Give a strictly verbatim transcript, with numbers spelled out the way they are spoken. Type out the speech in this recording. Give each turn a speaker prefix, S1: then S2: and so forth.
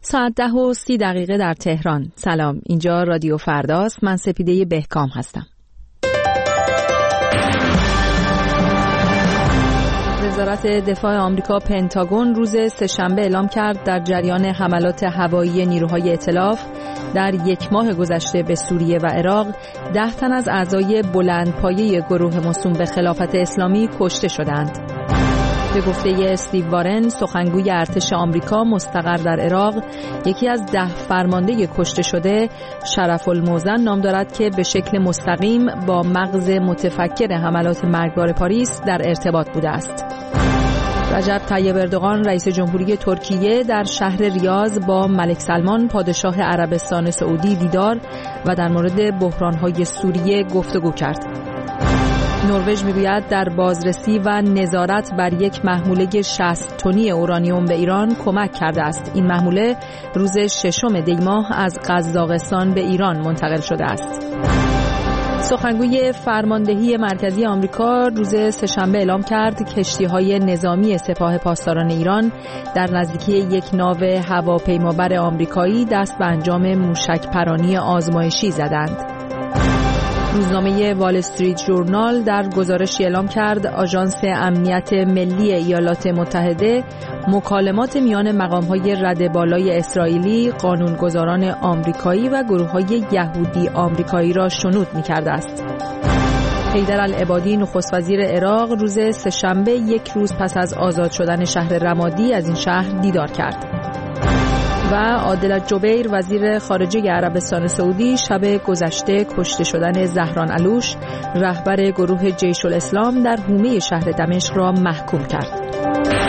S1: ساعت ده و سی دقیقه در تهران. سلام، اینجا رادیو فرداست. من سپیده بهکام هستم. وزارت دفاع آمریکا پنتاگون روز سه‌شنبه اعلام کرد در جریان حملات هوایی نیروهای ائتلاف در یک ماه گذشته به سوریه و عراق ده تن از اعضای بلندپایه گروه موسوم به خلافت اسلامی کشته شدند. به گفته استیو وارن، سخنگوی ارتش آمریکا مستقر در عراق، یکی از ده فرمانده کشته شده شرف الموزن نام دارد که به شکل مستقیم با مغز متفکر حملات مرگبار پاریس در ارتباط بوده است. رجب طیب اردوغان رئیس جمهوری ترکیه در شهر ریاض با ملک سلمان پادشاه عربستان سعودی دیدار و در مورد بحران‌های سوریه گفتگو کرد. نروژ میگوید در بازرسی و نظارت بر یک محموله شصت تنی اورانیوم به ایران کمک کرده است. این محموله روز ششم دی ماه از قزاقستان به ایران منتقل شده است. سخنگوی فرماندهی مرکزی آمریکا روز سه‌شنبه اعلام کرد کشتی‌های نظامی سپاه پاسداران ایران در نزدیکی یک ناو هواپیمابر آمریکایی دست به انجام موشک پرانی آزمایشی زدند. روزنامه وال استریت ژورنال در گزارشی اعلام کرد آژانس امنیت ملی ایالات متحده مکالمات میان مقام‌های رده بالای اسرائیلی، قانونگذاران آمریکایی و گروه‌های یهودی آمریکایی را شنود می‌کرده است. حیدر العبادی نخست وزیر عراق روز سه‌شنبه یک روز پس از آزاد شدن شهر رمادی از این شهر دیدار کرد. و عادل جبیر وزیر خارجه عربستان سعودی شب گذشته کشته شدن زهران علوش رهبر گروه جیش الاسلام در حومه شهر دمشق را محکوم کرد.